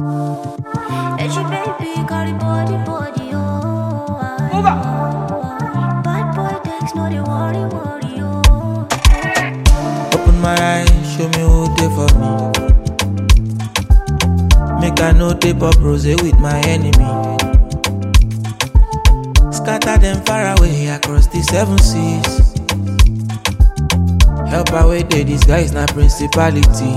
And she baby got it body, oh. Bad boy takes no the worry, oh. Open my eyes, show me who they for me. Make I know they pop rose with my enemy. Scatter them far away across the 7 seas. Help away there, this guy is not principality.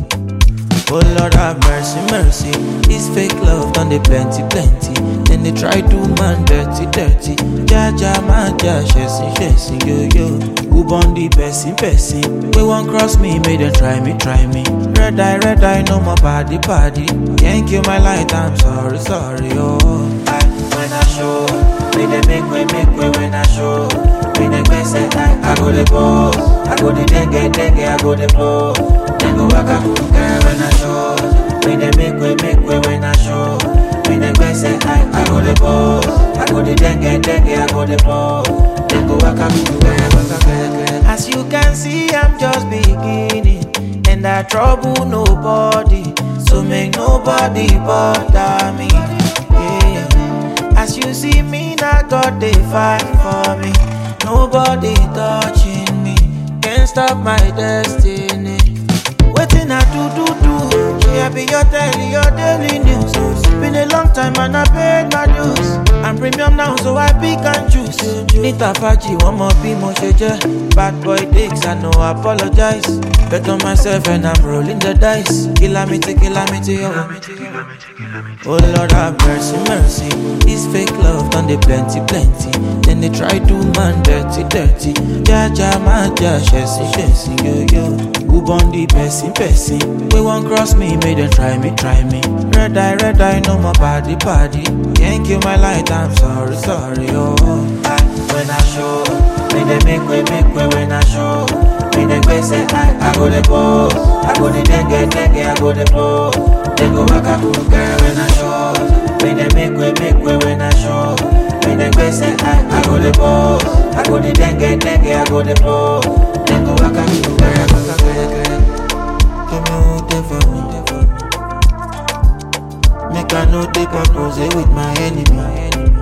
Oh Lord have mercy, mercy. This fake love done they plenty. Then they try to man dirty. Ja, man, ja, chasing, yo. Who born the person? We won't cross me, make them try me. Red eye, no more party. Can't kill my light, I'm sorry, oh. When I show, make them make way when I show. When they best I go the pose, I go the dengue, I go the blow. Then go back up, girl, when I show. When they make way when I show. When they best I go the pose, I go the dengue, I go the blow. Then go back up, girl. As you can see, I'm just beginning, and I trouble nobody, so make nobody bother me. Yeah. As you see me, now God they fight for me. Nobody touching me, can't stop my destiny. Waiting I do. Yeah, be your daily news. Been a long time and I paid my dues. I'm premium now, so I pick and choose. Nita Faji, one more be more shade. Bad boy dicks, I know I apologize. Bet on myself and I'm rolling the dice. Calamity, oh Lord have mercy. This fake love done they plenty. Then they try to man dirty. Ja, man, ja, chasing, yo. Who born the person? We won't cross me, make them try me. Red eye, no more party. Can't kill my light, I'm sorry, oh. When I show, make them make way when I show. When they best I go the pose, I go the dengue, I go the blow. Then go back up, girl, when I show. When they make way when I show. When they best I go the pose, I go the dengue, I go the blow. Then go back up, girl. Come on, they for me. Make I know they pop rose with my enemy.